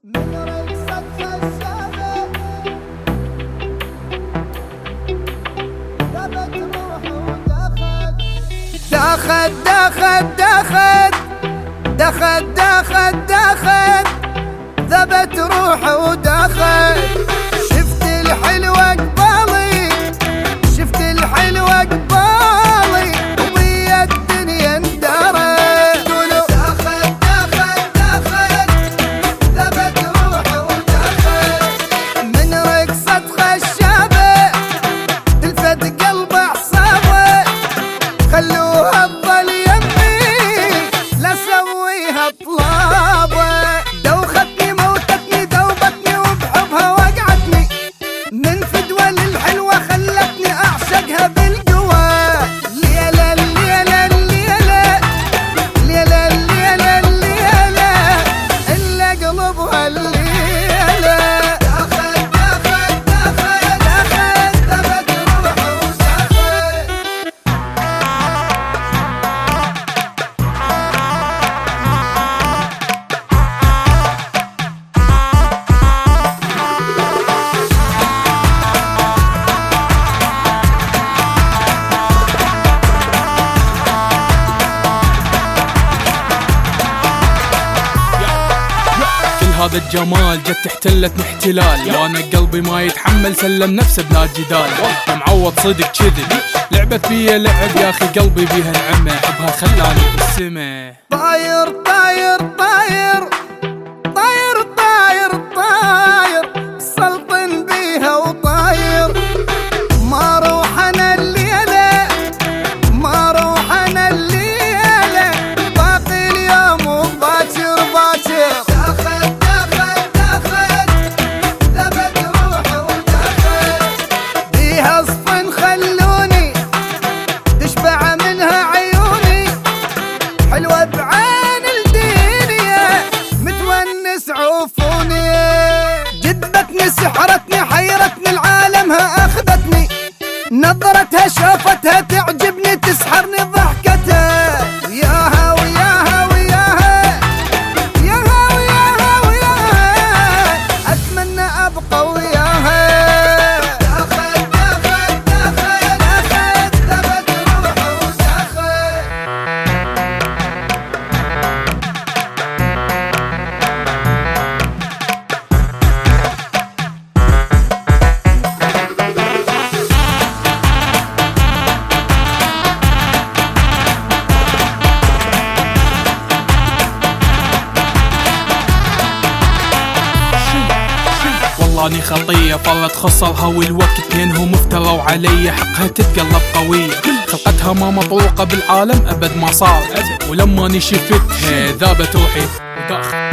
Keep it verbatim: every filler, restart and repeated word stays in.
من رقصة خشابة ذبت روحه ودخل دخل دخل دخل دخل دخل دخل ذبت روحه ودخل. شفت الحلوة قبالي شفت الحلوة قبالي وبيا الدنيا اندرت. قولوا دخل دخل دخل ذبت روحه ودخل من رقصة خشابة تلفت قلب اعصابه. خلوها تظل يمي لا سويها طلابه. دوختني موتتني ذوبتني وبحبها وقعتني من فدوى للحلوة خلتني اعشقها بالقوى. ليلة ليلة ليلة ليلة ليلة ليلة الا قلبها الليلة. دخل دخل دخل دخل ذبت روحه ودخل. هذا الجمال جت احتلتني احتلال. وانا قلبي ما يتحمل سلم نفسه بلا جدال. معوض صدق كذب لعبت بيا لعب يا اخي قلبي بيها نعمه. حبها خلاني بالسما طاير طاير طاير طاير طاير طاير سلطن بيها وطاير. ما روح انا الليله ما روح انا الليله باقي اليوم وباكر باكر. دخل دخل دخل ذبت روحه ودخل بيها صفن خلوني تشبع منها عيوني. حلوة بعين الدنيا متونس عوفوني. جذبتني سحرتني حيرتني لعالمها اخذتني. نظرتها شوفتها تعجبني تسحرني ضحكتها. وياها وياها وياها وياها وياها وياها اتمنى ابقى وياها. دخل دخل دخل دخل ذبت روحه ودخل. والله اني خطيه طلت خصلها والوقت اثنينهم افتروا علي. حقها تتقلب قويه خلقتها ما مطروقه بالعالم ابد ما صار. ولما اني شفتها ذابت روحي وداخل